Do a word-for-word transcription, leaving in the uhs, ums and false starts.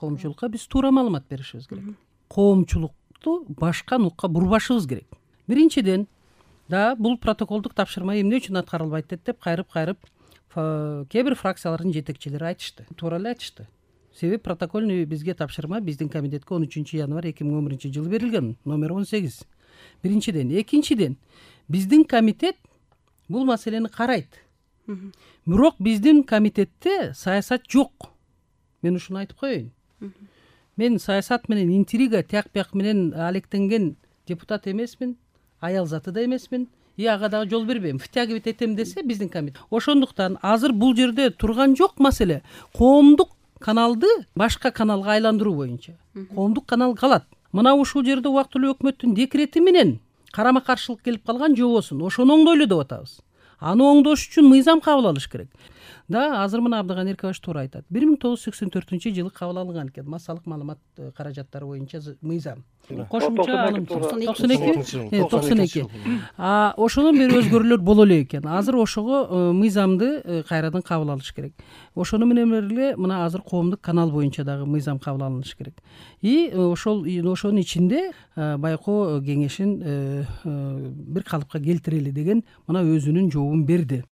коомчулукка биз туура маалымат беришибиз керек. Коомчулукту башка нукка бурбашыбыз керек. Биринчиден, да бул протоколдук тапшырма эмне үчүн аткарылбайт деп кайрып-кайрып кээ бир фракциялардын жетекчилери айтышты. Туура эле айтышты. Себеби протокольный бизге тапшырма биздин комитетке он үчүнчү январь эки миң он биринчи жылы берилген, номер он сегиз. Биринчиден, экинчиден, биздин комитет бул маселени карайт. Бирок биздин комитетте саясат жок. Мен ушуну айтып коеюн. Мен саясат менен интрига, тияк бияк менен алектенген депутат эмесмин, аял заты да эмесмин. И ага дагы жол бербейм. Втягивать этем десе биздин комитет. Ошондуктан азыр бул жерде турган жок маселе. Коомдук каналды башка каналга айландыруу боюнча. Коомдук канал калат. Мына ушул жерде убактылуу өкмөттүн декрети менен карама каршылык келип калган жобосун ошону оңдойлу деп атабыз. Аны оңдош үчүн мыйзам кабыл алыш керек. Да, азыр мына Абдыган Эркебаевич туура айтат. бир миң тогуз жүз сексен төртүнчү жылы кабыл алынган экен массалык маалымат каражаттары боюнча мыйзам. Кошумча анын токсон эки токсон эки. А ошондон бери өзгөрүүлөр боло эле экен. Азыр ошого мыйзамды кайрадан кабыл алыш керек. Ошону менен бирге мына азыр коомдук канал боюнча дагы мыйзам кабыл алыныш керек. И ошол ошонун ичинде Байкоо кеңешин бир калыпка келтирели деген мына өзүнүн жообун берди.